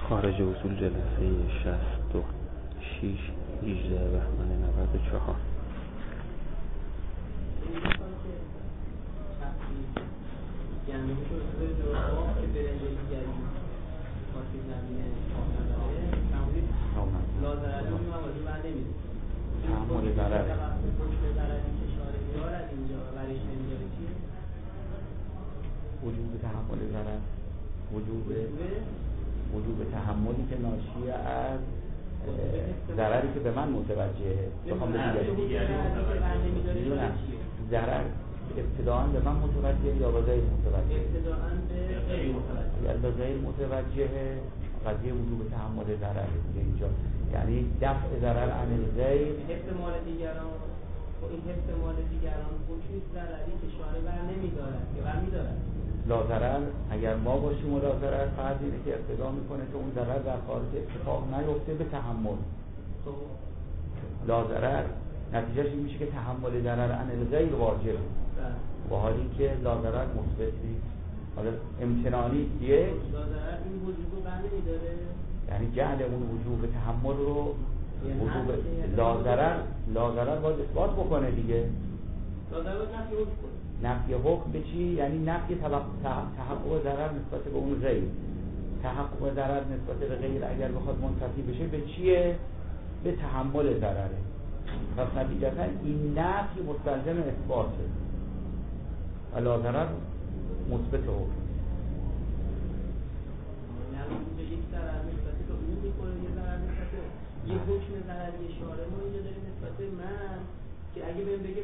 خارج اصول جلسه 66 18 بهمن 94. تحمل ضرر وجوب تحمل ضرر وجوب تحملی که ناشی از ضرری که به من متوجهه بخوام به دیگری میدونم ضرر ابتداءً به من متوجهه یا به غیر متوجهه؟ اگر به غیر متوجهه قضیه وجوب تحمل ضرر دیگه اینجا، یعنی دفع ضرر عن الغیر. احتمال دیگران این احتمال دیگران وجود ضرری که شارع بر نمی‌دارد که بر می‌دارد. لا ضرر اگر ما باشیم و لا ضرر فرض اینه که اقتضا میکنه که اون ضرر در خارج اتفاق نیفته به تحمل. لا ضرر نتیجهش این میشه که تحمل ضرر عن الغیر واجب، با حالی که لا ضرر مثبت نیست. حالا امتنانی دیگه لا ضرر این وجود رو بر نمی‌داره، یعنی جعل اون وجوب تحمل رو وجوب لا ضرر باید اثبات بکنه دیگه. لا ضرر نفی حکم کنه. نفی حکم به چی؟ یعنی نفی تحقق ضرر نسبت به اون غیر. تحقق ضرر نسبت به غیر اگر بخواد منتفی بشه به چیه؟ به تحمل ضرره. پس نتیجتا این نفی مستلزم اثباته و لا ضرر مثبت حکم. یعنی اینجا یک ضرر نسبت به اون میکنه، یه ضرر نسبت به یه حکم ضرری شارع ما اینجا داریم نسبت به من که اگه بهم بگه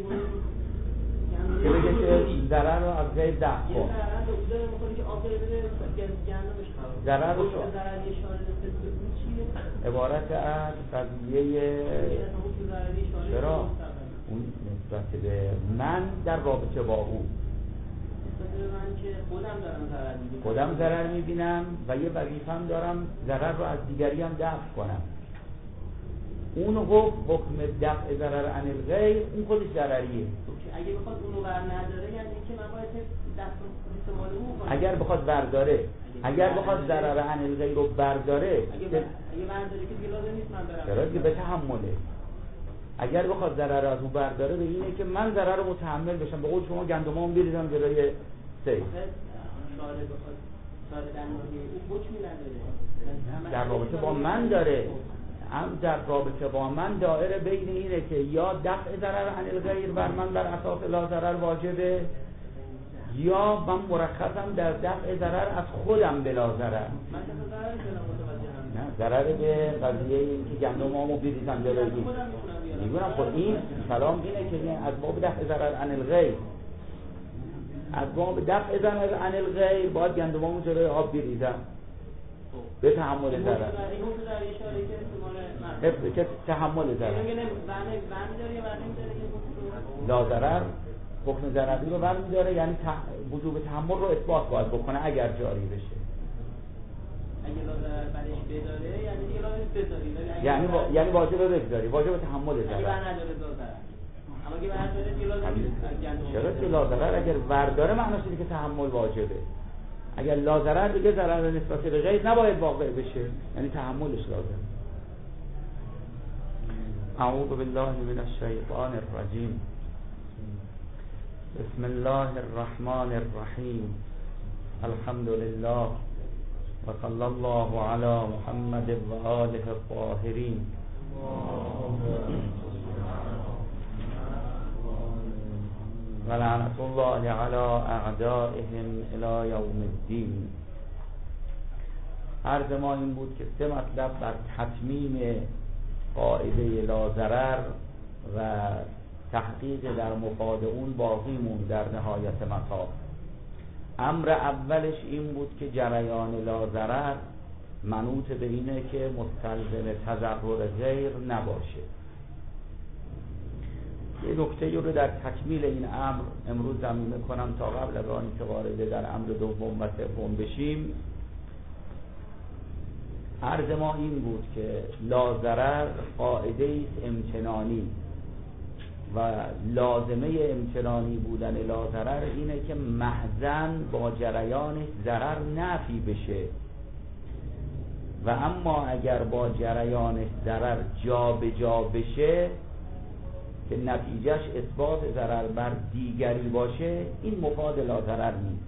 که ضرر رو از غیر دفع کن، یه ضرر رو داره میکنه که آب بره جهنمش خراب. ضرر رو ضرری شارع نسبت به اون چیه؟ عبارت از قضیه چرا اون نسبت به من در رابطه با او، نسبت به من که خودم ضرر میبینم و یه وظیفه‌ام دارم ضرر رو از دیگری هم دفع کنم. اون حکم دفع ضرر عن الغیر اون خودش ضرریه. اگه بخواد اونو بر نداره یعنی که من باید دست استعمال اون کنم. اگر بخواد برداره، اگر بخواد ضرر عن الغیر رو برداره، اگه برداره که دیگه لازم نیست من برم. چرا؟ که به تحمله. اگر بخواد ضرر از اون برداره به اینه که من ضرر رو متحمل بشم. به قول شما گندمام بریزم جلوی سیل. شارع بخواد شارع در مورد اون حکمی نداره. در رابطه با من داره. هم در رابطه با من دائره بین اینه که یا دفع ضرر عن الغیر بر من بر اساس لا ضرر واجبه، یا من مرخصم در دفع ضرر از خودم بلا ضرر. من که ضرر شدم متوجهم. نه ضرر به قضیه این که گندمامو بریزم جلوی میگونم خب این سلام اینه که این از باب دفع ضرر عن الغیر، از باب دفع ضرر عن الغیر باید گندمامو جلوی آب بریزم به تحمل ضرر. که تحمل ضرر لا ضرر حکم ضرری رو برمی‌داره، یعنی وجوب تحمل رو اثبات باید بکنه اگر جاری بشه. اگه لا ضرر برش بداره یعنی دیگه لازم بذاری، یعنی واجب بذاری، واجب تحمل ضرر. اگه بر نداره لا ضرر، اما اگه بر نداره دیگه لازم نیست. چرا که لا ضرر اگر برداره معناش اینه که تحمل واجبه. اگر لا ضرر دیگه ضرر نسبت به غیر نباید واقع بشه، یعنی تحملش لازم. اعوذ بالله من الشیطان الرجیم. بسم الله الرحمن الرحیم. الحمد لله و صلی الله علی محمد و آله الطاهرین. و لعنت الله علی اعدائهم الی یوم الدین. عرض ما این بود که 3 مطلب بر تتمیم قاعده لا ضرر و تحقیق در مفاد اون باقی موند در نهایت مطاف. امر اولش این بود که جریان لا ضرر منوط به اینه که مستلزم تضرر غیر نباشه. یه نکته رو در تکمیل این امر امروز زمینه کنم تا قبل از آنی که وارد در امر دوم و سوم بشیم. عرض ما این بود که لا ضرر قاعده است امتنانی و لازمه امتنانی بودن لا ضرر اینه که محضاً با جریانش ضرر نفی بشه و اما اگر با جریان ضرر جا به جا بشه که نتیجهش اثبات ضرر بر دیگری باشه، این مفاد لا ضرر نیست.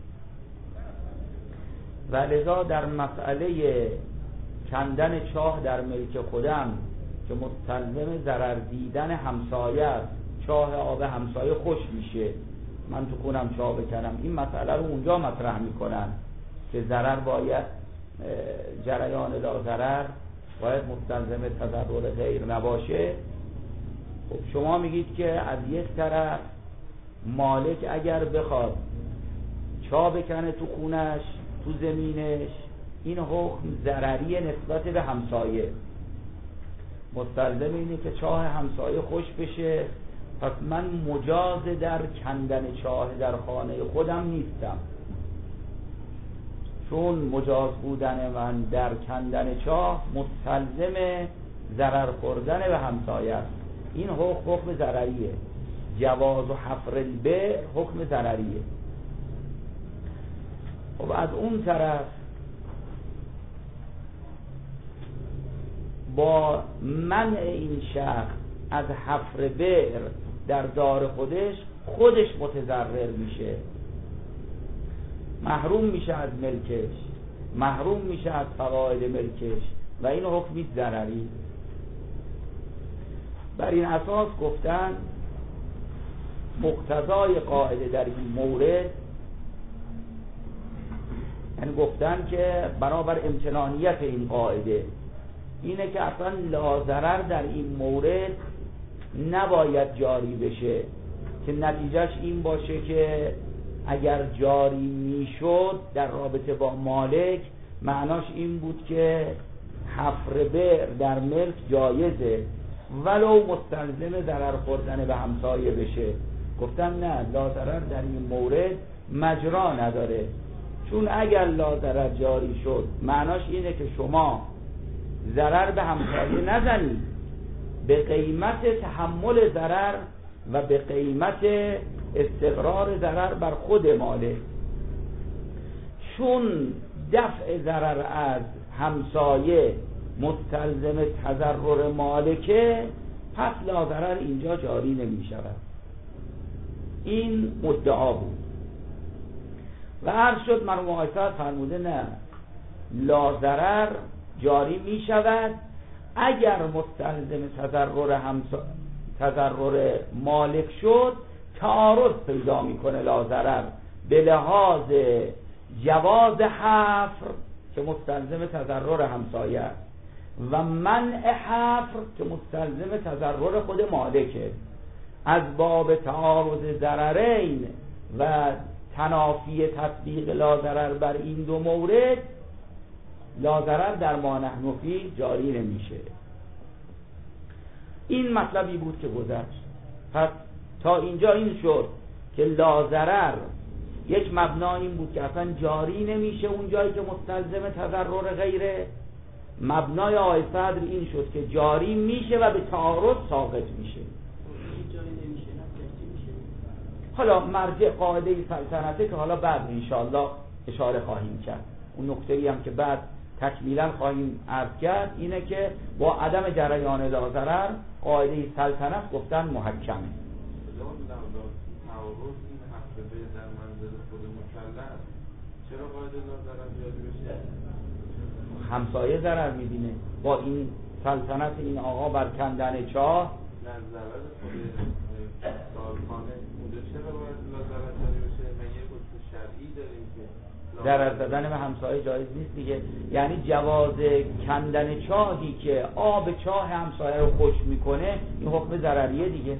و لذا در مسئله کندن چاه در ملک خودم که مستلزم ضرر دیدن همسایه است، چاه آب همسایه خوش میشه، من تو کنم چاه بکنم، این مسئله رو اونجا مطرح میکنن که ضرر باید جریان لا ضرر باید مستلزم تضرر غیر نباشه. خب شما میگید که از یک طرف مالک اگر بخواد چاه بکنه تو خونش، تو زمینش، این حکم ضرری نسبت به همسایه، مستلزم اینه که چاه همسایه خوش بشه، پس من مجاز در کندن چاه در خانه خودم نیستم. چون مجاز بودن من در کندن چاه مستلزم ضرر خوردن به همسایه است، این حکم ضرریه. جواز و حفر البئر حکم ضرریه. خب از اون طرف با منع این شخص از حفر بئر در دار خودش متضرر میشه، محروم میشه از ملکش، محروم میشه از فواید ملکش و این حکمی ضرری. بر این اساس گفتن مقتضای قاعده در این مورد، یعنی گفتن که برابر امتنانیت این قاعده اینه که اصلا لا ضرر در این مورد نباید جاری بشه، که نتیجهش این باشه که اگر جاری میشد در رابطه با مالک معناش این بود که حفر بئر در ملک جایزه ولو مستلزم ضرر خوردن به همسایه بشه. گفتن نه، لا ضرر در این مورد مجرا نداره، چون اگر لا ضرر جاری شد معناش اینه که شما ضرر به همسایه نزنید به قیمت تحمل ضرر و به قیمت استقرار ضرر بر خود مالک. چون دفع ضرر از همسایه مستلزم تضرر مالکه، پس لا ضرر اینجا جاری نمی شود. این مدعا بود و عرض شد مرحوم آقای صدر فرموده نه، لا ضرر جاری می شود اگر مستلزم تضرر مالک شد، تعارض پیدا میکنه لا ضرر به لحاظ جواز حفر که مستلزم تضرر همسایه است و منع حفر که مستلزم تضرر خود مالکه. از باب تعارض ضررین و تنافی تطبیق لا ضرر بر این دو مورد، لا ضرر در ما نحن فیه جاری نمیشه. این مطلبی بود که گذشت. پس تا اینجا این شد که لا ضرر یک مبنا این بود که اصلا جاری نمیشه اون جایی که مستلزم تضرر غیره. مبنای آقای صدر این شد که جاری میشه و به تعارض ساقط میشه. حالا مرجع قاعده سلطنته که حالا بعد انشاءالله اشاره خواهیم کرد، اون نکته‌ای هم که بعد تکمیلا خواهیم عرض کرد اینه که با عدم جریان لا ضرر قاعده سلطنت گفتن محکمه. چرا قاعده لا ضرر جاری بشه؟ همسایه ضرر میبینه با این سلطنت این آقا بر کندن چاه. نه، ضرر خود سالخانه اونجا چرا باید لا ضرر جاری بشه؟ من یه حکم شرعی داریم که ضرر زدن به همسایه جایز نیست دیگه. یعنی جواز کندن چاهی که آب چاه همسایه رو خوش میکنه این حکم ضرریه دیگه.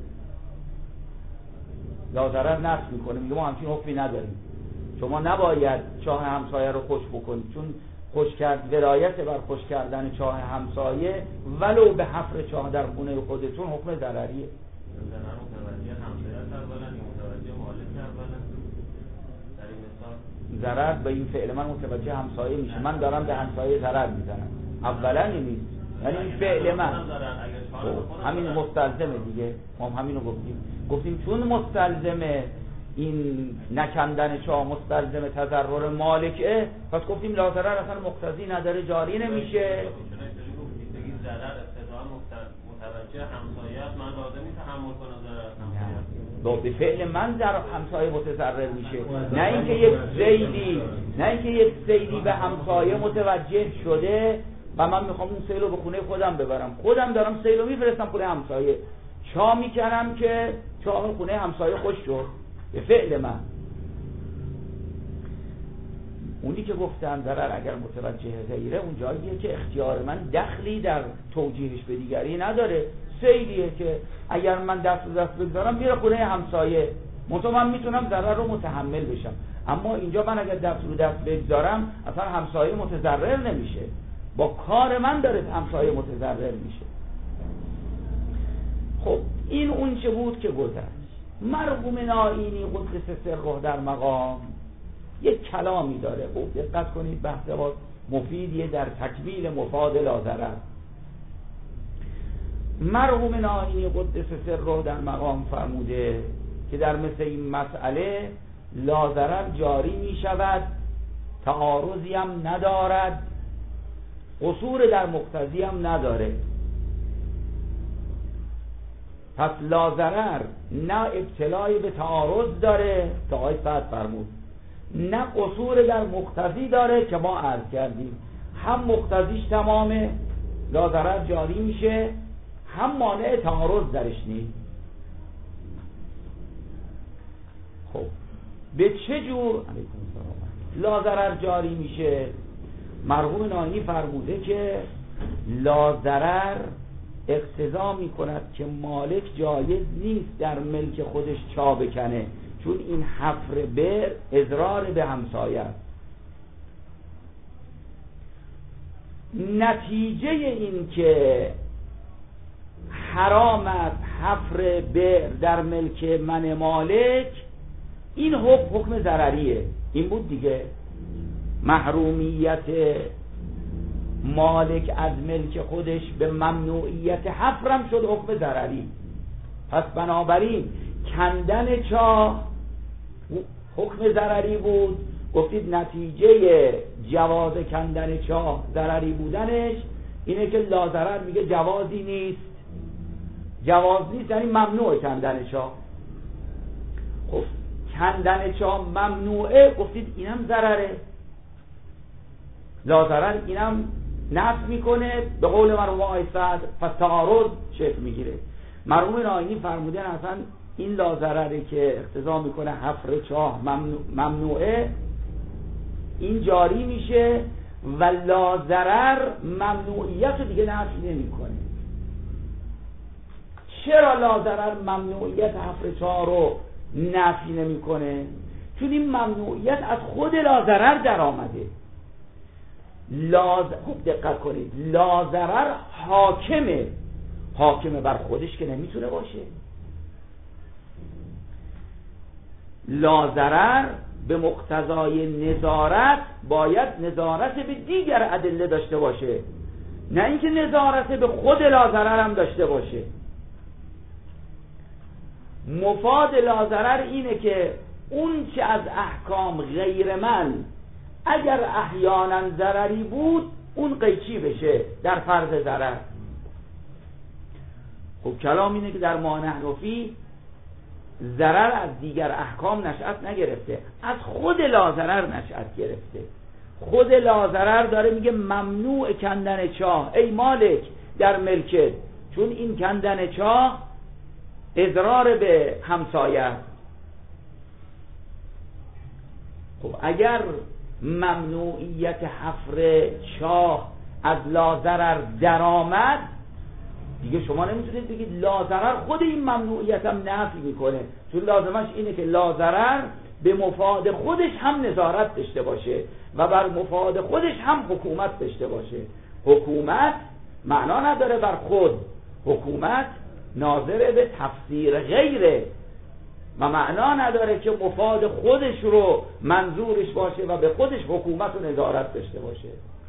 لا ضرر نفی میکنه، میگه ما همچین حکمی نداریم، شما نباید چاه همسایه رو خوش بکنید، چون خوش کرد ولایت بر خوش کردن چاه همسایه ولو به حفر چاه در خونه خودتون حکم ضرریه. زنان متوجه همسایه اولا یا متوجه مالک اولا در این مثال ضرر به این فعل من متوجه همسایه میشه، من دارم به همسایه ضرر میزنم اولا نیست، یعنی این فعل من همین مستلزمه دیگه. ما همینو گفتیم چون مستلزمه این نکندن چاه مستلزم تضرر مالکه، پس گفتیم لا ضرر اصلا مقتضی نداره، جاری نمیشه. ضرر ابتداء متوجه همسایه است، من لازم نیست تحمل کنم ضرر همسایه. به فعل من در همسایه متضرر میشه، نه اینکه یک سیلی به همسایه متوجه شده و من میخوام اون سیل رو به خونه خودم ببرم، خودم دارم سیل رو میفرستم خونه همسایه، چاه میکنم که چاه خونه همسایه خوش شد. به فعل من اونی که گفتن ضرر اگر متوجه غیره، اون جاییه که اختیار من دخلی در توجیهش به دیگری نداره، سیلیه که اگر من دست بگذارم میره خونه همسایه، من میتونم ضرر رو متحمل بشم. اما اینجا من اگر دست بگذارم اصلا همسایه متضرر نمیشه، با کار من داره همسایه متضرر میشه. خب این اون چه بود که گذشت. مرحوم نائینی قدس سره در مقام یک کلامی داره، خوب دقت کنید، بحث باز مفیدیه در تکمیل مفاد لا ضرر. مرحوم نائینی قدس سره در مقام فرموده که در مثل این مسئله لا ضرر جاری می شود، تعارضی هم ندارد، قصور در مقتضی هم نداره. پس لا ضرر نه ابتلای به تعارض داره که آقای سعد فرمود، نه قصور در مقتضی داره که ما عرض کردیم، هم مقتضیش تمامه لا ضرر جاری میشه، هم مانع تعارض درش نیست. خب به چه جور لا ضرر جاری میشه؟ مرحوم نائینی فرموده که لا ضرر اقتضا می کند که مالک جایز نیست در ملک خودش چاه بکنه، چون این حفر بئر اضرار به همسایه است. نتیجه این که حرام است حفر بئر در ملک من مالک، این حکم ضرریه. این بود دیگه، محرومیت مالک از ملک خودش به ممنوعیت حفرم شد حکم ضرری. پس بنابراین کندن چاه حکم ضرری بود. گفتید نتیجه جواز کندن چاه ضرری بودنش اینه که لا ضرر میگه جوازی نیست. جواز نیست یعنی ممنوع کندن چاه. خب کندن چاه ممنوعه، گفتید اینم ضرره، لا ضرر اینم نفی میکنه به قول مرحوم آقای سعد، پس تعارض شکل میگیره. مرحوم نائینی فرمودن اصلا این لا ضرره که اقتضا میکنه حفر چاه ممنوعه، این جاری میشه و لا ضرر ممنوعیت رو دیگه نفی نمیکنه. چرا لا ضرر ممنوعیت حفر چاه رو نفی نمیکنه؟ چون این ممنوعیت از خود لا ضرر در آمده. خوب دقت کنید، لا ضرر حاکمه بر خودش که نمیتونه باشه. لا ضرر به مقتضای نظارت باید نظارت به دیگر ادله داشته باشه، نه اینکه نظارت به خود لا ضرر هم داشته باشه. مفاد لا ضرر اینه که اون چه از احکام غیر من اگر احیانا ضرری بود اون قیچی بشه در فرض ضرر. خب کلام اینه که در مانحرفی ضرر از دیگر احکام نشأت نگرفته، از خود لا ضرر نشأت گرفته. خود لا ضرر داره میگه ممنوع کندن چاه ای مالک در ملکت، چون این کندن چاه اضرار به همسایه. خب اگر ممنوعیت حفر چاه از لا ضرر درآمد، دیگه شما نمیتونید بگید لا ضرر خود این ممنوعیت هم نفی میکنه، چون لازمش اینه که لا ضرر به مفاد خودش هم نظارت داشته باشه و بر مفاد خودش هم حکومت داشته باشه. حکومت معنا نداره بر خود، حکومت ناظر به تفسیر غیره و معنا نداره که مفاد خودش رو منظورش باشه و به خودش حکومت و نظارت داشته باشه.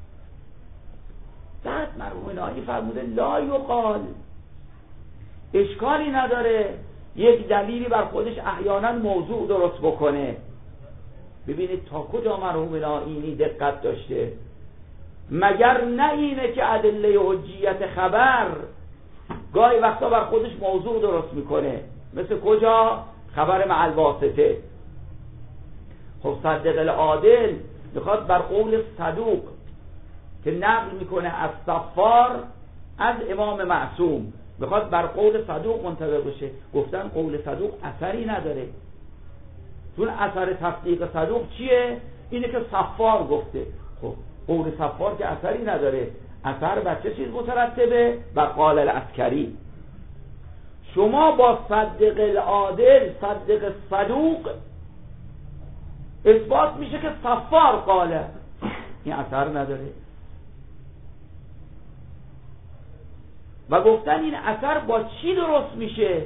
بعد مرحوم نائینی فرموده لا یقال، اشکالی نداره یک دلیلی بر خودش احیانا موضوع درست بکنه. ببینید تا کجا مرحوم آیینی دقت داشته. مگر نه اینه که ادله حجیت خبر گاهی وقتا بر خودش موضوع درست میکنه، مثل کجا؟ خبر مع الواسطه. خب صدق العادل میخواد بر قول صدوق که نقل میکنه از صفار از امام معصوم، میخواد بر قول صدوق منطبق بشه. گفتن قول صدوق اثری نداره، چون اثر تصدیق صدوق چیه؟ اینه که صفار گفته. خب قول صفار که اثری نداره، اثر بر چه چیز مترتبه؟ بر قال العسکری. شما با صدق العادل، صدق صدوق، اثبات میشه که صفار قاله، این اثر نداره. و گفتن این اثر با چی درست میشه؟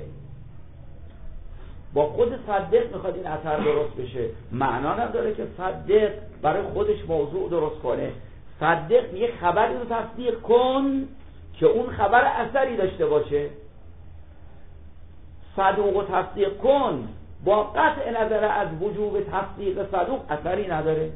با خود صدق میخواد این اثر درست بشه. معنا نداره که صدق برای خودش موضوع درست کنه. صدق میگه خبری رو تصدیق کن که اون خبر اثری داشته باشه. صدوق رو تصدیق کن با قطع نظر از وجوب تصدیق صدوق اثری نداره.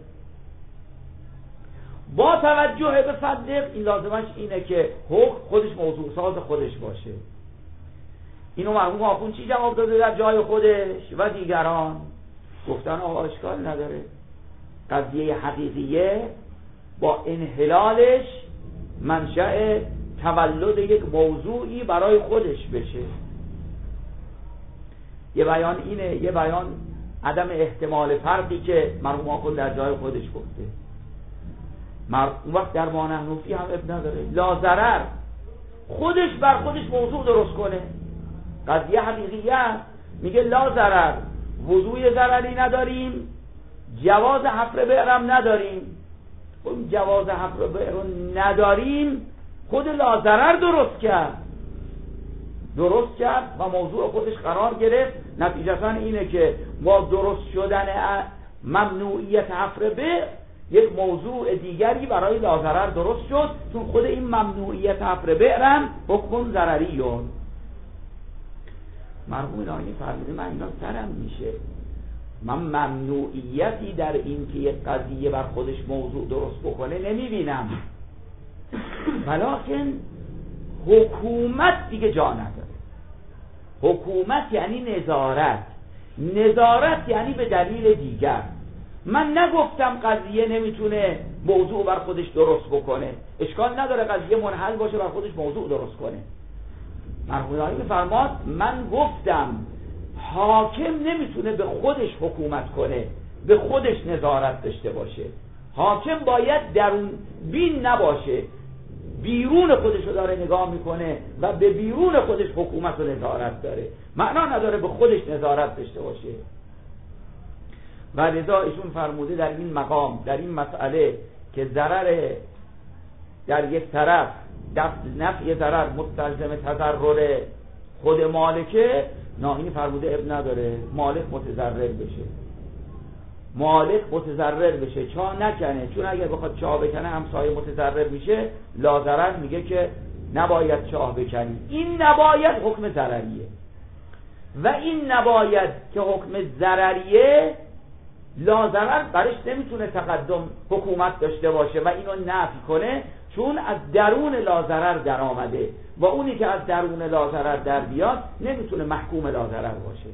با توجه به صدق این لازمش اینه که حکم خودش موضوع ساز خودش باشه. اینو مرحوم آخوند چی جواب داده در جای خودش و دیگران؟ گفتن آقا اشکال نداره، قضیه حقیقیه با انحلالش منشأ تولد یک موضوعی برای خودش بشه. یه بیان اینه، یه بیان عدم احتمال فرقی که مرحوم آخوند در جای خودش گفته. اون وقت در مانحنوفی هم اب نداره، لا ضرر خودش بر خودش موضوع درست کنه. قضیه حقیقیه میگه لا ضرر، وضوع ضرری نداریم، جواز حفر بئرم نداریم. اون جواز حفر بئر نداریم خود لا ضرر درست کرد و موضوع خودش قرار گرفت. نتیجتا اینه که با درست شدن ممنوعیت حفر بئر یک موضوع دیگری برای لا ضرر درست شد، چون خود این ممنوعیت حفر بئرم حکم ضرریون. مرحوم آیینی فرموده من اینا سرم میشه، من ممنوعیتی در این که یک قضیه بر خودش موضوع درست بکنه نمیبینم، ولکن حکومت دیگه جا نداره. حکومت یعنی نظارت یعنی به دلیل دیگر. من نگفتم قضیه نمیتونه موضوع بر خودش درست بکنه، اشکال نداره قضیه منحل باشه بر خودش موضوع درست کنه. مرحوم آیینی فرماد من گفتم حاکم نمیتونه به خودش حکومت کنه، به خودش نظارت داشته باشه. حاکم باید درون بین نباشه، بیرون خودش رو داره نگاه میکنه و به بیرون خودش حکومت و نظارت داره. معنا نداره به خودش نظارت داشته باشه. و لذا ایشون فرموده در این مقام، در این مسئله که ضرر در یک طرف نفع ضرر مستلزم تضرر خود مالکه، ناهینی فرموده اب نداره مالک متضرر بشه، چا نکنه، چون اگر بخواد چاه بکنه همسایه متضرر میشه. لا ضرر میگه که نباید چاه بکنی، این نباید حکم ضرریه. و این نباید که حکم ضرریه، لا ضرر برش نمیتونه تقدم حکومت داشته باشه و اینو نفی کنه، چون از درون لا ضرر در آمده و اونی که از درون لا ضرر در بیاد نمیتونه محکوم لا ضرر باشه.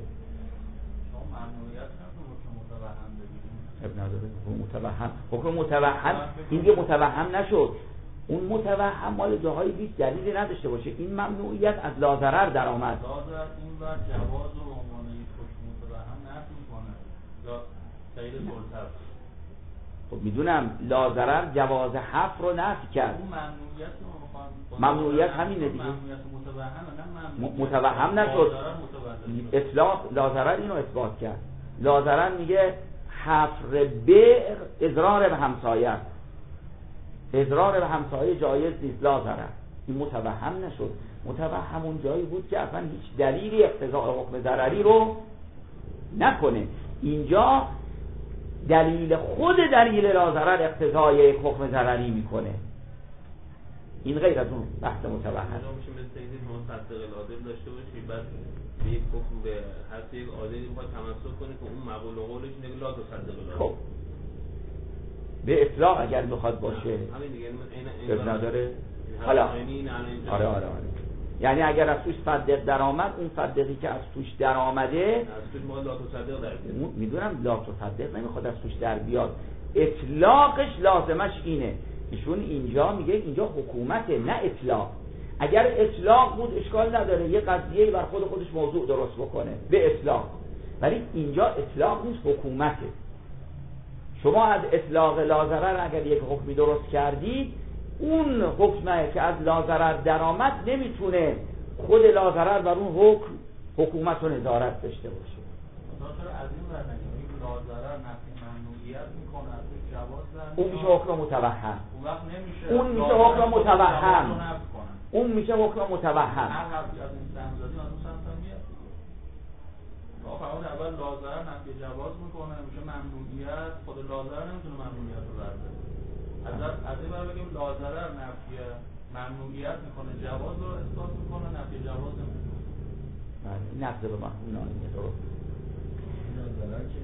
ابن نداره حکم متوهم این دیگه متوهم نشد. اون متوهم مال جاهای بیش دلیلی نداشته باشه. این ممنوعیت از لا ضرر در آمد. لا ضرر این بر جواز و عنوان حکم متوهم نفی میکنه. لا غیر سلطه. خب میدونم لا ضرر جواز حفر رو نفی کرد. اون ممنوعیت همینه دیگه. ممنوعیت متوهم نشد. اطلاق لا ضرر اینو اثبات کرد. لا ضرر میگه حفر بئر اضرار به همسایه، اضرار به همسایه جایز نیست، لا ضرر. این متوهم نشد. متوهم اون جایی بود که اصلا هیچ دلیلی اقتضاء حکم ضرری رو نکنه. اینجا دلیل خود دلیل لا ضرر اقتضای حکم ضرری میکنه. این غیر از اون بحث متوهم. میشه مثل اینکه شما صدق العادل داشته باشید، بعد به یک حکم به حرف یک عادلی میخواد تمسک کنه که اون مقول و قولش اینه که لا تصدق العادل. خب به اطلاق اگر میخواد باشه همین دیگه اب نداره. حالا آره یعنی اگر از توش صدق در آمد، اون صدقی که از توش در آمده از توش ما لا تصدق در بیاد. میدونم لا تصدق نمیخواد از توش در بیاد، اطلاقش لازمش اینه. ایشون اینجا میگه اینجا حکومته نه اطلاق. اگر اطلاق بود اشکال نداره، یه قضیه بر خودش موضوع درست بکنه به اطلاق، ولی اینجا اطلاق نیست، حکومته. شما از اطلاق لا-ضرر اگر یک حکمی درست کردید، اون حکمه که از لا-ضرر در آمد نمیتونه خود لا-ضرر بر اون حکم حکومت و نظارت داشته باشه. چرا از این ور نگیم لا-ضرر نفی ممنوعیت میکنه، از جواز در اون میشه حکم متوهم. اون وقت نمیشه اون میشه حکم متوهم. اون میشه حکم متوهم. هر حرفی از این سمزادی از اون سمت هم میاد. فرمود اول لا-ضرر نفی جواز میکنه، میشه ممنوعیت، خود لا-ضرر نمیتونه ممنوعیت رو برده. از این بر بگیم لا-ضرر نفی ممنوعیت میکنه، جواز رو اثبات میکنه، نفی جواز نمیکنه. این نقض به مفهوم ناینه درست. لا-ضرر که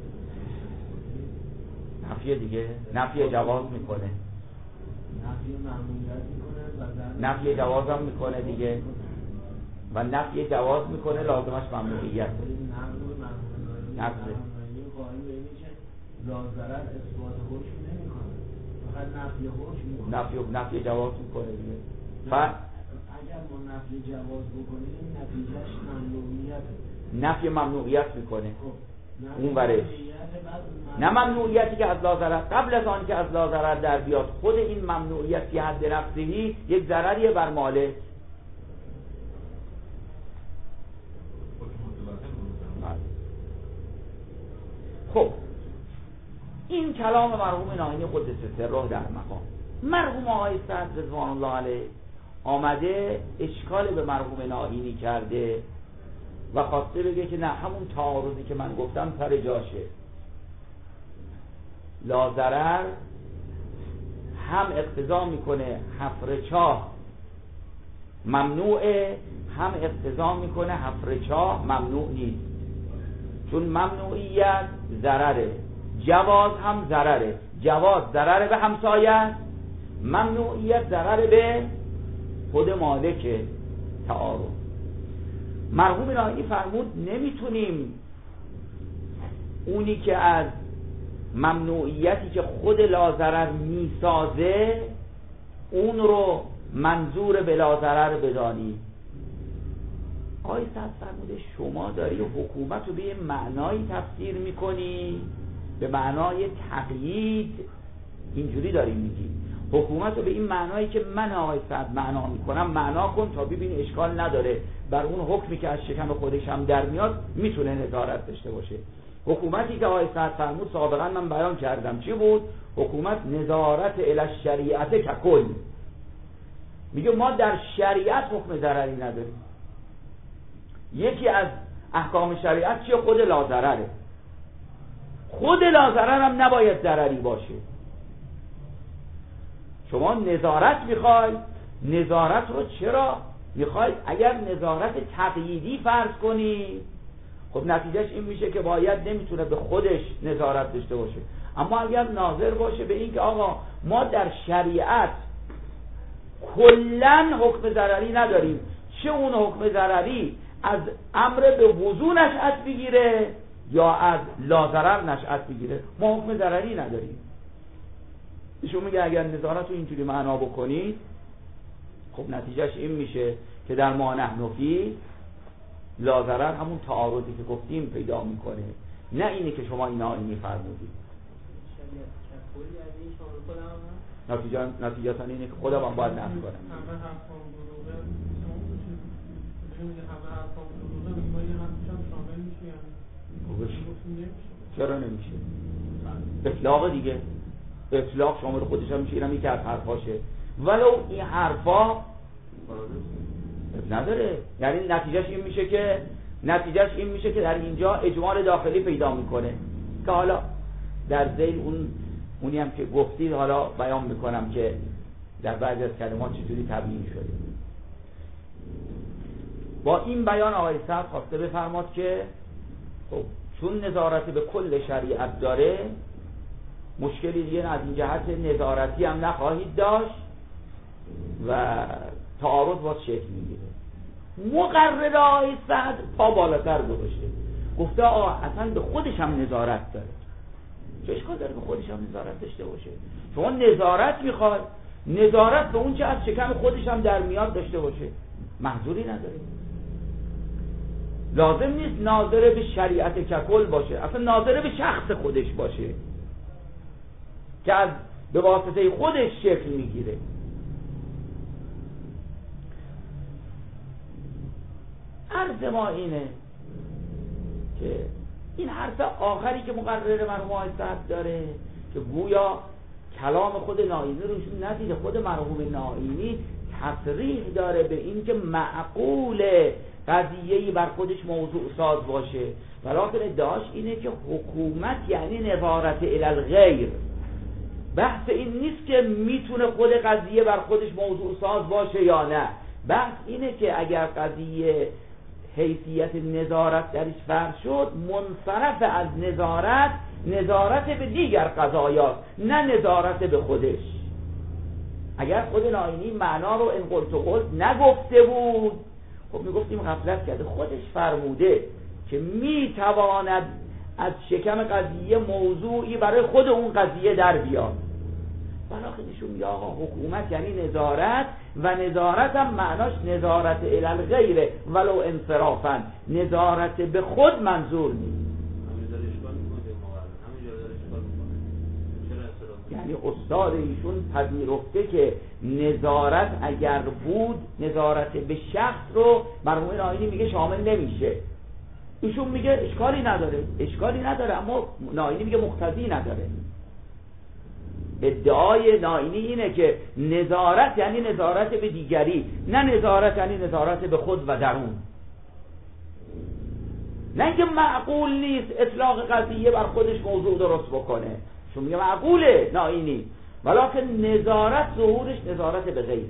نفی دیگه، نفی جواز میکنه، نفی ممنوعیت میکنه و نفی جواز هم میکنه دیگه، و نفی جواز میکنه لازمش ممنوعیت. نقض قائل به اینه که لا-ضرر اثبات حکم نمیکنه، فقط نفی حکم میکنه. نفی جواز میکنه دیگه. اگر ما نفی جواز بکنیم نتیجهش ممنوعیته. نفی ممنوعیت میکنه. اون برش نه ممنوعیتی که از لا-ضرر، قبل از آن که از لا-ضرر در بیاد، خود این ممنوعیت که حد نفسهی یک ضرریه بر مالک. خب این کلام مرحوم ناینی قدس سره در مقام مرحوم آقای صدر رضوان الله علیه آمده اشکال به مرحوم ناینی کرده و خواسته بگه که نه، همون تعارضی که من گفتم سر جاشه. لا-ضرر هم اقتضا میکنه حفر چاه ممنوعه، هم اقتضا میکنه حفر چاه ممنوع نیست، چون ممنوعیت ضرره، جواز هم ضرره. جواز ضرره به همسایه، ممنوعیت ضرره به خود مالک تعارض. مرحوم ناینی فرمود نمیتونیم اونی که از ممنوعیتی که خود لا-ضرر میسازه اون رو منظور به لا-ضرر بدانیم. آقای صدر فرموده شما داری حکومت رو به یه معنایی تفسیر میکنی، به معنای تقیید، اینجوری داری میگی حکومت رو به این معنایی که من آقای صدر معنا میکنم معنا کن تا ببین اشکال نداره، بر اون حکمی که از شکم خودش هم در میاد میتونه نظارت داشته باشه. حکومتی که آقای صدر فرمود سابقا من بیان کردم چی بود؟ حکومت نظارت الی الشریعت ککل. میگه ما در شریعت حکم ضرری نداریم. یکی از احکام شریعت چیه؟ خود لا-ضرره. خود لا-ضرر هم نباید ضرری باشه. شما نظارت میخوای، نظارت رو چرا میخوای؟ اگر نظارت تقییدی فرض کنی، خب نتیجهش این میشه که باید نمیتونه به خودش نظارت داشته باشه. اما اگر ناظر باشه به این که آقا ما در شریعت کلن حکم ضرری نداریم، چه اون حکم ضرری از امر به وضو نشأت بگیره یا از لا-ضرر نشأت بگیره، ما حکم ضرری نداریم. ایشون میگه اگر نظارت رو اینجوری معنا بکنید، خب نتیجهش این میشه که در ما نحن فی لا-ضرر همون تعارضی که گفتیم پیدا میکنه، نه اینی که شما اینا میفرمودید. نتیجه اینه که خودم هم باید نفی کنم. چرا نمیشه؟ اطلاق دیگه، اطلاق شامل خودش هم میشه، اینم یکی از حرفاشه، ولو این حرفا نداره. یعنی نتیجهش این میشه که در اینجا اجمال داخلی پیدا میکنه که حالا در ذیل اونی هم که گفتید حالا بیان میکنم که در بعضی از کلمات چطوری تبیین شده. با این بیان آقای صدر خواسته بفرماد که خب چون نظارت به کل شریعت داره، مشکلی دیگه از این جهت نظارتی هم نخواهید داشت و تعارض باز شکل میگیره. مقرر آقای صدر پا بالاتر گذاشته، گفته اصلا به خودش هم نظارت داره. چه اشکال داره به خودش هم نظارت داشته باشه؟ شما نظارت میخواد، نظارت به اون چه از شکم خودش هم در میاد داشته باشه، محظوری نداره. لازم نیست ناظر به شریعت ککل باشه، اصلا ناظر به شخص خودش باشه که از به واسطه خودش شکل میگیره. عرض ما اینه که این حرف آخری که مقرر مرحوم آقای صدر داره که گویا کلام خود نائینی روشون ندیده، خود مرحوم نائینی تصریح داره به این که معقول قضیه‌ای بر خودش موضوع ساز باشه، ولکن ادعاش اینه که حکومت یعنی نظارت الی الغیر. بحث این نیست که میتونه خود قضیه بر خودش موضوع ساز باشه یا نه، بحث اینه که اگر قضیه حیثیت نظارت درش فرض شد، منصرف از نظارت به دیگر قضایا، نه نظارت به خودش. اگر خود نائینی معنا رو این قلت نگفته بود، خب میگفتیم غفلت کرده. خودش فرموده که میتواند از شکم قضیه موضوعی برای خود اون قضیه در بیاد. بلاخیشون میگه آقا حکومت یعنی نظارت، و نظارت هم معناش نظارت الی الغیر ولو انصرافا، نظارت به خود منظور نیست. یعنی استاد ایشون پذیرفته که نظارت اگر بود، نظارت به شخص رو مرحوم نائینی میگه شامل نمیشه. ایشون میگه اشکالی نداره، اما نائینی میگه مقتضی نداره. ادعای نائینی اینه که نظارت یعنی نظارت به دیگری، نه نظارت یعنی نظارت به خود و درون. نه اینکه معقول نیست اطلاق قضیه بر خودش موضوع درست بکنه، چون میگه معقوله نائینی، ولکن نظارت ظهورش نظارت به غیره.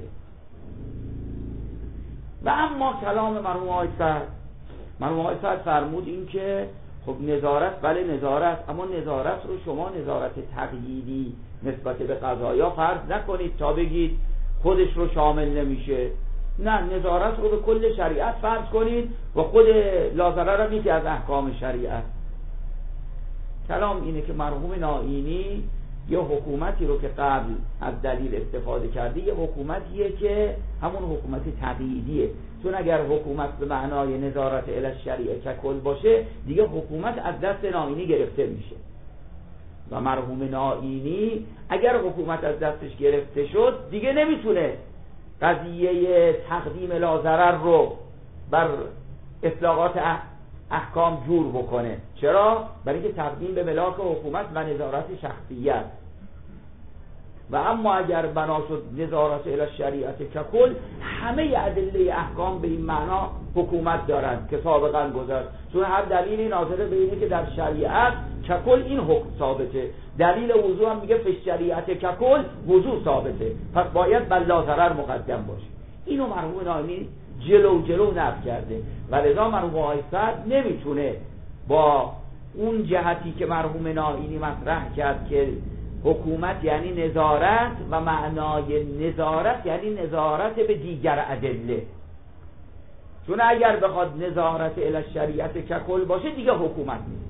و اما کلام مرحوم آقای صدر فرمود این که خب نظارت، بله نظارت، اما نظارت رو شما نظارت تقییدی نسبت به قضایا فرض نکنید تا بگید خودش رو شامل نمیشه. نه، نظارت رو به کل شریعت فرض کنید و خود لاضرر هم یکی از احکام شریعت. کلام اینه که مرحوم نائینی یه حکومتی رو که قبل از دلیل استفاده کرده، یه حکومتیه که همون حکومت تقییدیه، چون اگر حکومت به معنای نظارت الی الشریعه ککل باشه، دیگه حکومت از دست نائینی گرفته میشه و مرحوم نائینی اگر حکومت از دستش گرفته شد دیگه نمیتونه قضیه تقدیم لاضرر رو بر اطلاقات احکام جور بکنه. چرا؟ برای اینکه تقدیم به ملاک حکومت و نظارت شخصیت. و اما اگر بنا شد نظارت الی الشریعه ککل، همه ادله احکام به این معنا حکومت دارند که سابقا گذشت، چون هر دلیلی ناظر به اینه که در شریعت ککل این حکم ثابته. دلیل وضوع هم میگه فی الشریعه ککل وضوع ثابته، پس باید بر لاضرر مقدم باشه. اینو مرحوم نائینی جلو نفی کرده و لذا مرحوم آقای صدر نمیتونه با اون جهتی که مرحوم نائینی مطرح کرد که حکومت یعنی نظارت و معنای نظارت یعنی نظارت به دیگر ادله، چون اگر بخواد نظارت الی الشریعه ککل باشه دیگه حکومت نیست،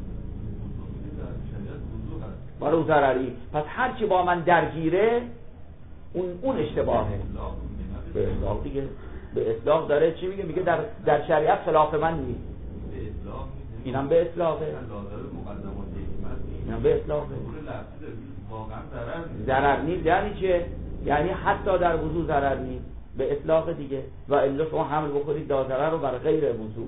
برای ضرری. پس هر چی با من درگیره اون اشتباهه. به اطلاق دیگه، به اطلاق داره چی میگه؟ میگه در شریعت خلاف من نیست. اینم به اطلاقه، اینم به اطلاقه. ضرر نیست یعنی چه؟ یعنی حتی در وضوع ضرر نیست، به اطلاق دیگه. و الا شما حمل بکنید ضرر رو بر غیر وضوع.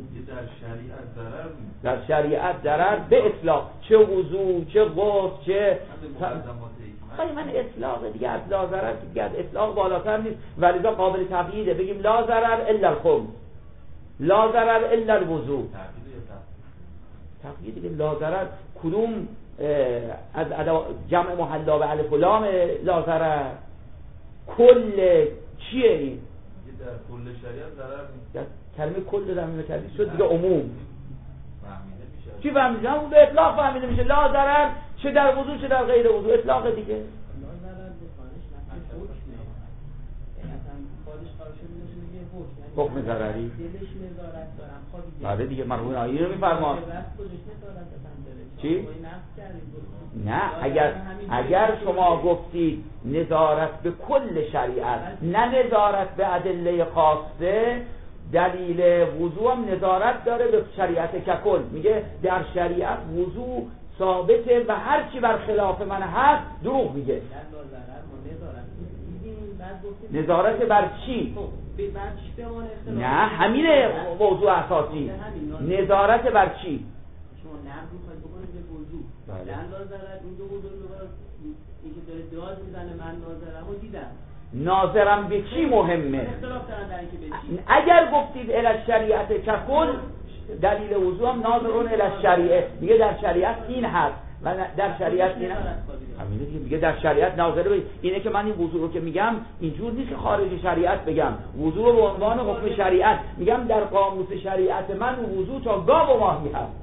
در شریعت ضرر به اطلاق، چه وضوع چه غسل چه خیلی من اطلاق دیگه، از لا ضرر دیگه از اطلاق بالاتر نیست، ولذا قابل تقییده. بگیم لا ضرر الا الخمس، لا ضرر الا الوضوء. تقیید دیگه لا ضرر کدوم از جمع محلا به الف و لام لا ضرر؟ کل چیه این؟ در کل شریعت ضرر نیست. کلمه کل در میونه کردی شد دیگه عموم. فهمیده میشه. چی فهمیده؟ همون به اطلاق فهمیده میشه. لا ضرر چه در وضو چه در غیر وضو، اطلاق دیگه. لا ضرر بخوانش نفس حکمه. اصلا خودش قرارشه میگه حکم. حکم ضرری. دلش نظارت دارم خودی. بله دیگه مرحوم نایی رو میفرما. چی؟ نه اگر شما گفتید نظارت به کل شریعت نه نظارت به ادله خاصه، دلیل وضو هم نظارت داره به شریعت ککل. میگه در شریعت وضو ثابته و هر چی بر خلاف من هست دروغ میگه. نظارت بر چی؟ نه همینه موضوع اساسی. نظارت بر چی؟ شما نقد میخواید بکنید به وضو. بله. نظارت این دو بزرگوار این که داره دراز میزنه من ناظرمو دیدم. ناظرم به چی مهمه؟ اختلاف دارن در اینکه به چی. اگر گفتید الی شریعت ککل، دلیل وضو هم ناظرون الی شریعه. میگه در شریعت این هست و در شریعت این هست. همینه دیگه. میگه در شریعت ناظره به اینه که من این وضو رو که میگم اینجور نیست که خارج شریعت بگم. وضو رو به عنوان حکم شریعت میگم. در قاموس شریعت من وضو تا گاو و ماهی هست.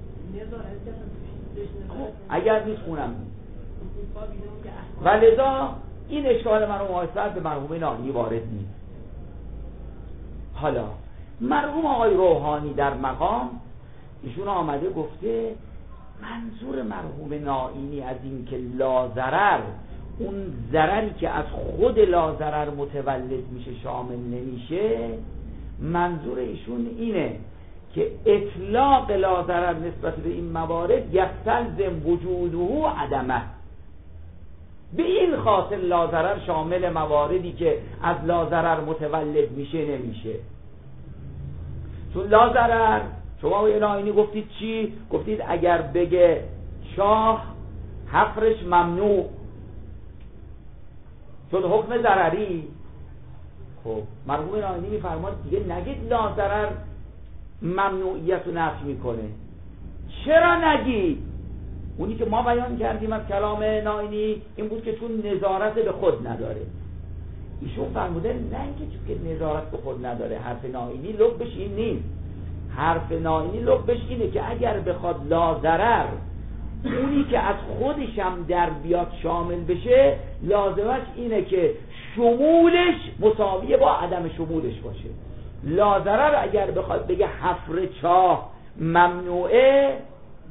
اگر نیست اونم و لذا این اشکال من رو محاسبت به مرحوم نانی وارد نیست. حالا مرحوم آقای روحانی در مقام ایشون آمده گفته منظور مرحوم نائینی از این که لاضرر، اون ضرری که از خود لاضرر متولد میشه شامل نمیشه، منظور ایشون اینه که اطلاق لاضرر نسبت به این موارد یستلزم وجوده عدمه. به این خاطر لاضرر شامل مواردی که از لاضرر متولد میشه نمیشه. چون لاضرر شما و نائینی گفتید چی؟ گفتید اگر بگه چاه حفرش ممنوع شد حکم ضرری. خب مرحوم نائینی میفرماد دیگه نگید لاضرر ممنوعیت رو نفی میکنه. چرا نگید؟ اونی که ما بیان کردیم از کلام نائینی این بود که چون نظارت به خود نداره. ایشون فرموده نه اینکه چون که نظارت به خود نداره. حرف نائینی لبش این نیست. حرف نائینی لبش اینه که اگر بخواد لاضرر اونی که از خودش هم در بیاد شامل بشه، لازمش اینه که شمولش مساویه با عدم شمولش باشه. لاضرر اگر بخواد بگه حفر چاه ممنوعه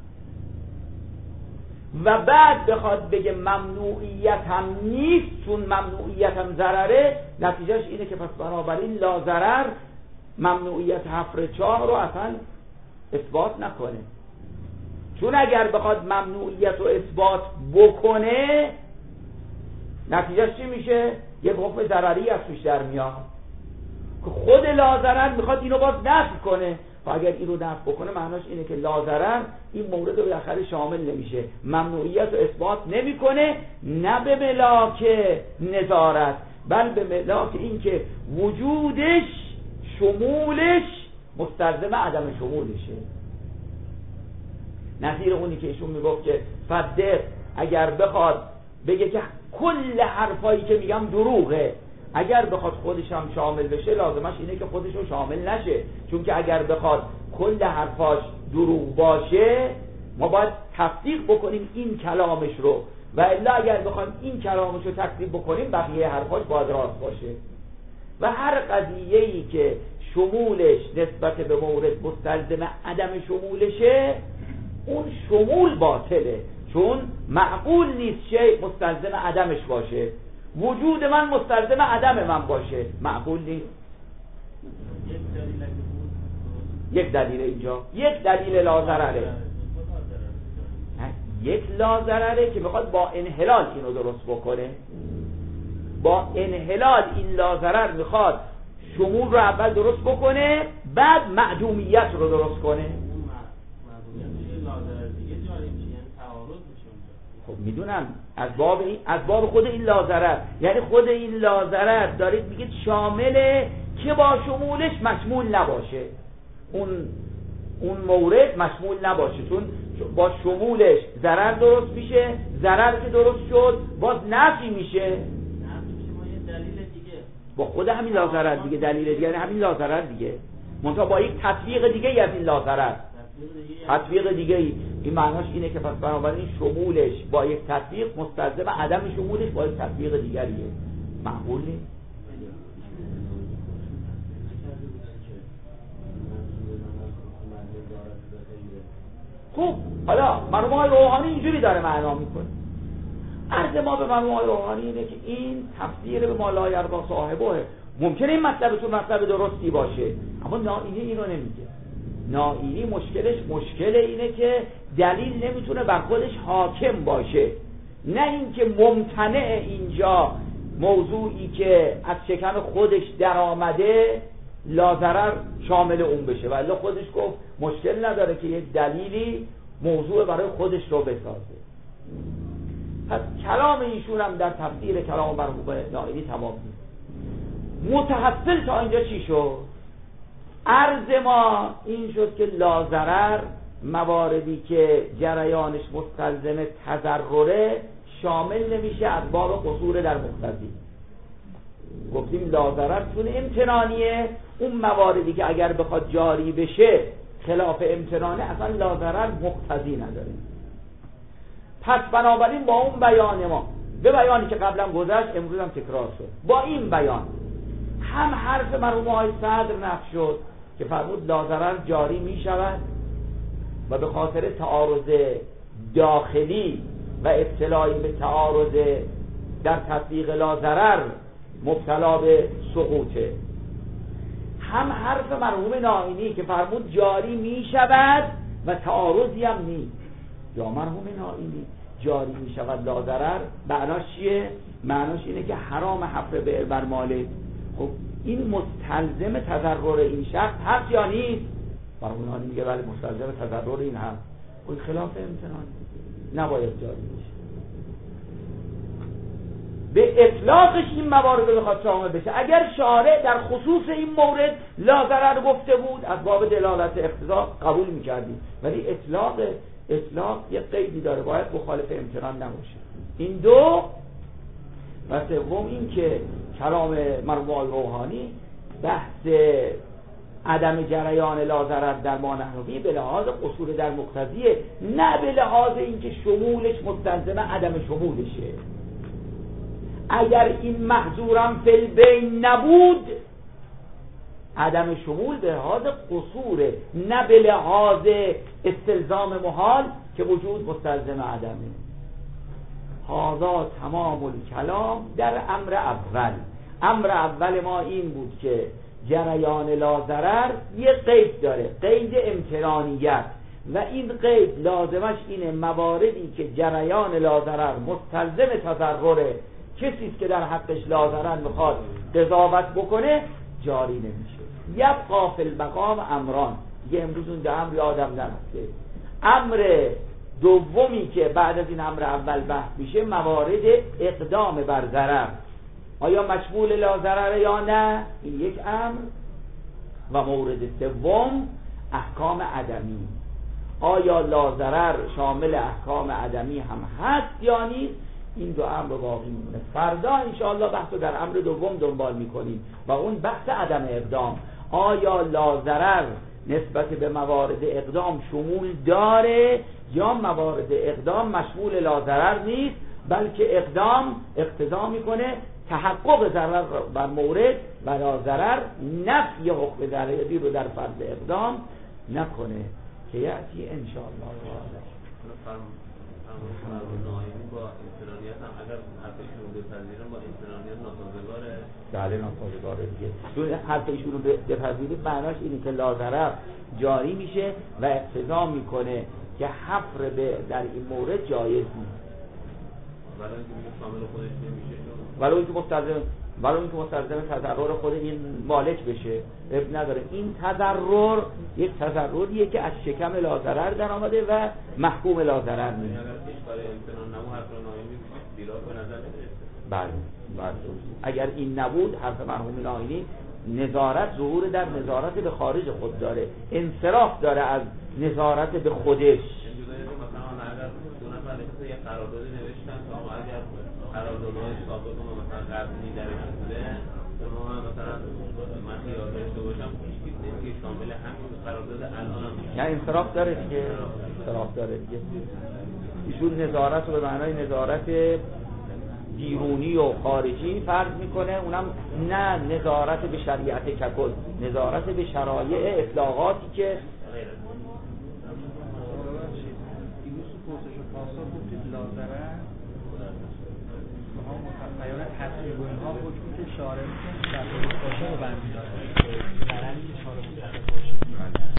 و بعد بخواد بگه ممنوعیت هم نیست چون ممنوعیت هم ضرره، نتیجهش اینه که پس بنابراین لاضرر ممنوعیت حفر چاه رو اصلا اثبات نکنه. چون اگر بخواد ممنوعیت رو اثبات بکنه نتیجهش چی میشه؟ یک حکم ضرری از توش در میاد که خود لاضرر میخواد اینو باز نفی کنه. و اگر اینو نفی بکنه معناش اینه که لاضرر این مورد رو بالاخره شامل نمیشه، ممنوعیت رو اثبات نمیکنه، نه به ملاک نظارت بل به ملاک این که وجودش شمولش مستلزم عدم شمولشه. نظیر اونی که ایشون میگفت که فدق اگر بخواد بگه که کل حرفایی که میگم دروغه، اگر بخواد خودش هم شامل بشه لازمش اینه که خودش رو شامل نشه. چون که اگر بخواد کل حرفاش دروغ باشه ما باید تصدیق بکنیم این کلامش رو، و الا اگر بخوایم این کلامش رو تکذیب بکنیم بقیه حرفاش باید راست باشه. و هر قضیه‌ای که شمولش نسبت به مورد مستلزم عدم شمولشه اون شمول باطله، چون معقول نیست شیء مستلزم عدمش باشه. وجود من مستلزم عدم من باشه، معقول نیست. یک دلیل اینجا، یک دلیل لاضرره، یک لاضرره که میخواد با انحلال اینو درست بکنه. با انحلال این لاضرر میخواد شمول رو اول درست بکنه بعد معدومیت رو درست کنه. خب میدونم از باب خود این لاضرر، یعنی خود این لاضرر دارید میگید شامله که با شمولش مشمول نباشه، اون مورد مشمول نباشه، چون با شمولش ضرر درست میشه، ضرر که درست شد باز نفی میشه. ما یه دلیل با خود همین لاضرر دیگه، دلیل دیگه همین لاضرر دیگه، منتها با یک تطبیق دیگه ای از این لاضرر، تطبیق دیگه ای. این معناش اینه که پس بنابراین شمولش با یک تطبیق مستلزم عدم شمولش با یک تطبیق دیگریه. معقول نیست؟ خب حالا مرحوم روحانی اینجوری داره معنا میکنه. عرض ما به مرحوم روحانی اینه که این تفسیر به ما لا یرضی صاحبه. ممکنه این مطلبتون مطلب درستی باشه، اما نائینی اینو نمیگه. نائینی مشکل اینه که دلیل نمیتونه بر خودش حاکم باشه، نه اینکه ممتنع اینجا موضوعی که از شکم خودش در آمده لاضرر شامل اون بشه، ولی خودش گفت مشکل نداره که یک دلیلی موضوع برای خودش رو بسازه. پس کلام ایشون هم در تفسیر کلام مرحوم نائینی تمام نیست. متحصل تا اینجا چی شد؟ عرض ما این شد که لاضرر مواردی که جریانش مستلزم تضرره شامل نمیشه از باب قصور در مقتضی. گفتیم لاضرر چون امتنانیه، اون مواردی که اگر بخواد جاری بشه خلاف امتنانه اصلا لاضرر مقتضی نداره. پس بنابراین با اون بیان ما، به بیانی که قبلا گذشت امروز هم تکرار شد، با این بیان هم حرف مرحوم آقای صدر نقش شد که فرمود لاضرر جاری می شود و به خاطر تعارض داخلی و اطلاعی به تعارض در تطبیق لاضرر مبتلا به سقوطه. هم حرف مرحوم نائینی که فرمود جاری می شود و تعارضی هم نیست. یا مرحوم نائینی جاری می شود لاضرر معناش چیه؟ معناش اینه که حرام حفر بئر بر مالک. خب این مستلزم تضرر این شخص هست یا نیست؟ مرحوم نائینی میگه بله مستلزم تضرر این هست. خب خلاف امتنان نباید جاری بشه. به اطلاقش این موارد بخواد شامل بشه. اگر شارع در خصوص این مورد لاضرر گفته بود از باب دلالت اقتضا قبول میکردیم، ولی اطلاق یه قیدی داره، باید مخالف امتنان نباشه. این دو. و سوم این که کلام مرحوم روحانی بحث عدم جریان لاضرر در ما نحوی به لحاظ قصور در مقتضیه، نه به لحاظ اینکه شمولش مستلزم عدم شمولشه. اگر این محظورم فی البین نبود عدم شمول به لحاظ قصوره، نه به لحاظ استلزام محال که وجود مستلزم عدمه. هذا تمام الکلام در امر اول. امر اول ما این بود که جریان لاضرر یه قید داره، قید امتنانیت، و این قید لازمش اینه مواردی که جریان لاضرر مستلزم تضرره، کسی که در حقش لاضرر میخواد قضاوت بکنه جاری نمیشه. یبقى فی المقام امران. دیگه امروز اون امر یادم نرفته. امر دومی که بعد از این امر اول بحث میشه موارد اقدام بر ضرر، آیا مشمول لاضرر یا نه، این یک امر. و مورد سوم احکام عدمی، آیا لاضرر شامل احکام عدمی هم هست یا نیست. این دو امر باقی میمونه. فردا انشاءالله بحث رو در امر دوم دنبال میکنیم و اون بحث عدم اقدام. آیا لاضرر نسبت به موارد اقدام شمول داره یا موارد اقدام مشمول لاضرر نیست، بلکه اقدام اقتضا میکنه تحقق ضرر بر مورد و لاضرر نفی حکم ضرری رو در فرض اقدام نکنه که یأتی انشاءالله. با امتنانیت هم اگر حرفشون رو بپذیرن با امتنانیت ناسازگاره. بله ناسازگاره دیگه. چون حرفشون رو بپذیرید معناش اینه که لاضرر جاری میشه و اقتضا میکنه که حفر به در این مورد جایز نیست. ولی اینکه شامل خودش نمیشه، ولی اینکه مستلزم تضرر خود این مالک بشه اب نداره. این تضرر یک تضرریه که از شکم لاضرر در آمده و محکوم لاضرر نیست. اگر اشکال امتنان نبود حرف نائینی دیرا به نظر نمیاد. بله. اگر این نبود حرف مرحوم نائینی نظارت ظهور در نظارت به خارج خود داره، انصراف داره از نظارت به خودش. مثلا اگر دو نفر یه قراردادی نوشتن تا اگر قراردادهای سابق ما مثلا قبلی درش بوده، ما همین قرارداد الان هم یعنی انصراف داره دیگه، انصراف داره دیگه. ایشون نظارت رو به معنای نظارت بیرونی و خارجی فرض میکنه، اونم نه نظارت به شریعت ککل، نظارت به شرایع اطلاقاتی که دیروز تو پرسش و پاسخ گفتید لازره ما متفیان تصویب و اینها حکمی که شارع میکنه شرط باشه رو برمیداره، ضرری که شارع باشه